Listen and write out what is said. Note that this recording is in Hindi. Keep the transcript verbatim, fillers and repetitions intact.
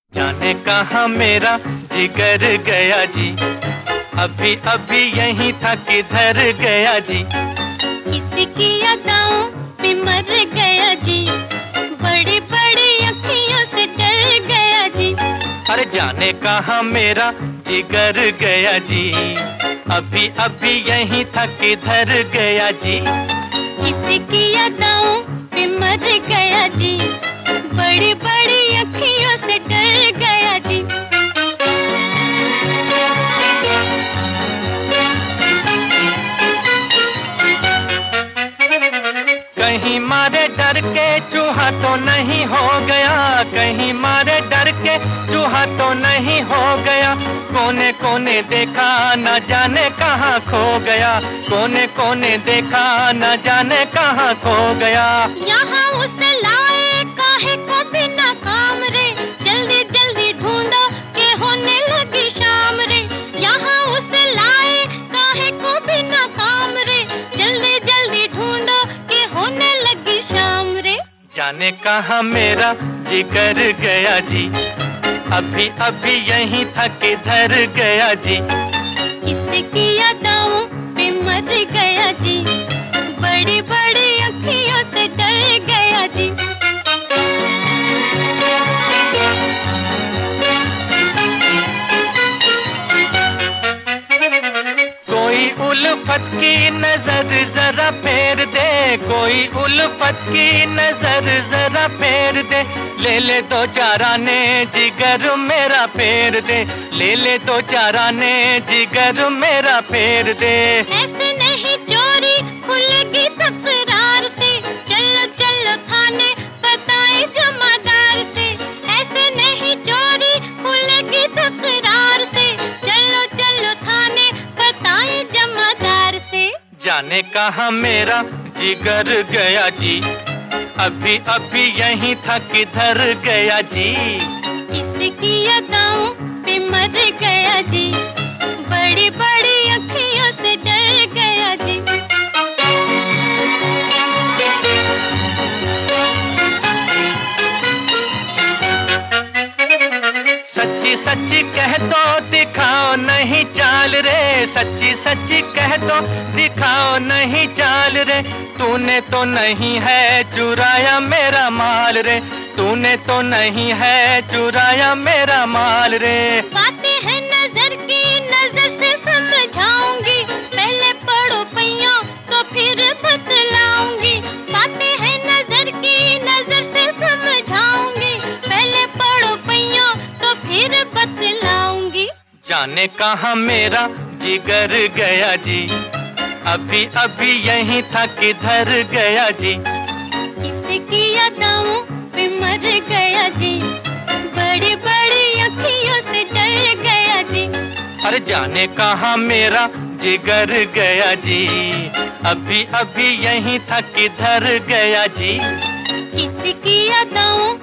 जाने कहाँ मेरा जिगर गया जी, अभी अभी यहीं था किधर गया जी। किसी की अदाओं पे मर गया जी, बड़ी बड़ी अखियों से डर गया जी। अरे जाने कहाँ मेरा जिगर गया जी, अभी अभी यहीं था किधर गया जी। किसी की अदाओं पे मर गया जी, बड़ी बड़ी अखियों से डर गया जी। कहीं मारे डर के चूहा तो नहीं हो गया, कहीं मारे डर के चूहा तो नहीं हो गया। कोने कोने देखा न जाने कहाँ खो गया, कोने कोने देखा न जाने कहाँ खो गया। यहाँ उसे लाए काहे को बिना काम रे, जल्दी जल्दी ढूंढो के होने लगी शाम रे। यहाँ उसे लाए काहे को बिना काम रे, जल्दी जल्दी ढूंढो के होने लगी शाम रे। जाने कहाँ मेरा जिगर गया जी, अभी अभी यहीं था किधर गया जी। किसी की अदाओं पे मर गया जी, बड़ी बड़ी अखियों से डर गया जी। कोई उल्फत की नजर जरा फेर दे, कोई उल्फत की नजर जरा फेर दे। ले ले दो चार आने जिगर मेरा फेर दे, ले ले दो चार आने जिगर मेरा फेर दे। ऐसे नहीं चोरी खुलेगी तकरार से, चलो चलो थाने बताए जमादार से। ऐसे नहीं चोरी खुलेगी तकरार से, चलो चलो थाने बताए जमादार से। जाने कहाँ मेरा जिगर गया जी, अभी अभी यहीं था किधर गया जी। किसी की अदाओं पे मर गया जी, बड़ी बड़ी अखियों से डर गया जी। सच्ची सच्ची कह दो दिखाओ नहीं चाल रे, सच्ची सच्ची कह दो दिखाओ नहीं चाल रे। तूने तो नहीं है चुराया मेरा माल रे, तूने तो नहीं है चुराया मेरा माल रे। बातें हैं नजर की, नजर से समझाऊंगी, पहले पढ़ो पैया तो फिर बतलाऊंगी। बातें हैं नजर की, नजर से समझाऊंगी, पहले पढ़ो पैया तो फिर बतलाऊंगी। जाने कहाँ मेरा जिगर गया जी, अभी अभी यहीं था किधर गया जी। किसी की अदाओं पे मर गया जी, बड़ी बड़ी अखियों से डर गया जी। अरे जाने कहाँ मेरा जिगर गया जी, अभी अभी यहीं था किधर गया जी। किसी की अदाओं